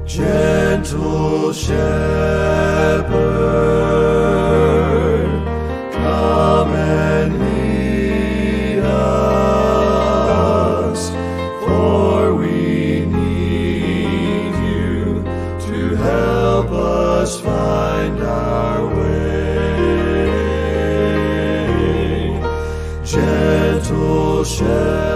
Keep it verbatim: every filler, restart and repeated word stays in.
Gentle Shepherd, come and lead us, for we need you to help us find our way. Gentle Shepherd,